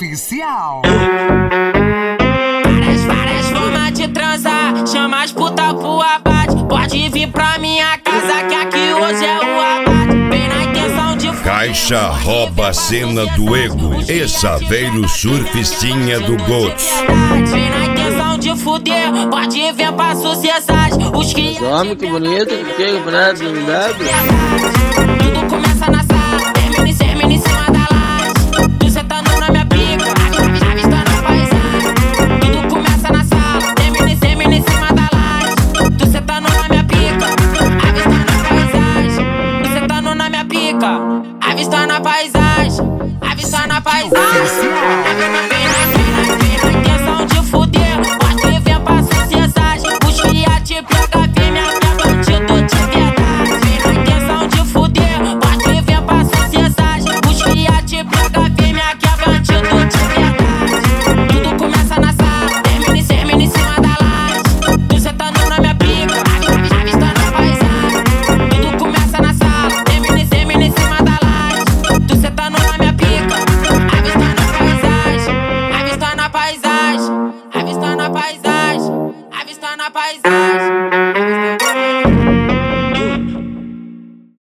oficial. Várias formas de transar, chama as puta pro abate. Pode vir pra minha casa que aqui hoje é o abate. Bem na intenção de fuder. Caixa rouba a cena do ego. Essa veio surfistinha do Gotos. Bem na intenção de fuder, pode vir pra sociedade. Os que Homem, que bonito, que chega pra nada, tudo começa na sala, termina em cima da laje. Tu sentando na minha pica, avistando a paisagem. Tudo começa na sala, termina em cima da laje. Tu sentando na minha pica, avistando a paisagem. Tu sentando na minha pica, avistando a paisagem. Avistando a paisagem. Bem na intenção de fuder, pode vir pra sociedade. Os cria te pega firme, até bandido de verdade. Bem na intenção de fuder, pode vir pra sociedade. Os cria te pega firme, aqui é bandido de verdade. Tudo começa na sala, termina em cima da laje. Tu sentando na minha pica, avistando a paisagem. Tudo começa na sala, termina em cima da laje. Tu sentando na minha pica, avistando a paisagem. Avistando a paisagem, avistando a paisagem, avistando a paisagem.